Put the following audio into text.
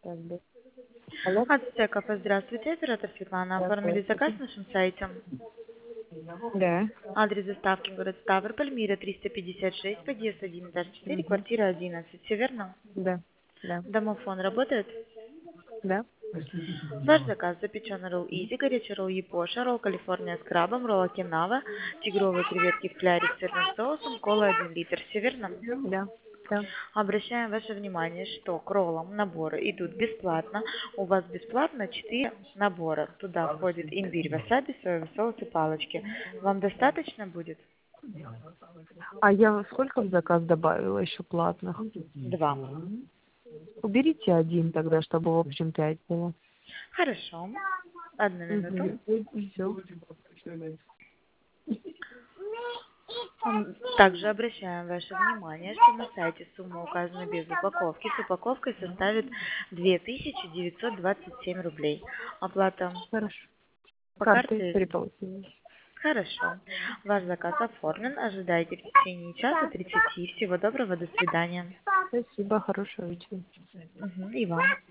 Так, да. Алло, Ацтеков, здравствуйте, оператор Светлана. Оформили заказ здравствуйте. на нашем сайте. Да, Адрес доставки город Ставрополь, Мира 356, подъезд 1, этаж 4, угу. квартира 11. Все верно? Да, да, Домофон работает? да. Ваш заказ: запеченный ролл Изи, горячий ролл Япоша, ролл Калифорния с крабом, ролл Окинава, тигровые креветки в кляре с сырным соусом, кола 1 литр. Все верно? Да, да. Обращаем ваше внимание, что к роллам наборы идут бесплатно. У вас бесплатно 4 набора. Туда входит имбирь, васаби, соевый соус и палочки. Вам достаточно будет? А я сколько в заказ добавила еще платных? 2. Уберите один тогда, чтобы в общем 5 было. Хорошо. Одну минуту. Угу. Все. Также обращаем ваше внимание, что на сайте сумма указана без упаковки. С упаковкой составит 2927 рублей. Оплата Хорошо. по Карты карте. переполнились. Хорошо. Ваш заказ оформлен. Ожидайте в течение часа 30. Всего доброго. До свидания. Спасибо, хорошего вечера. И вам.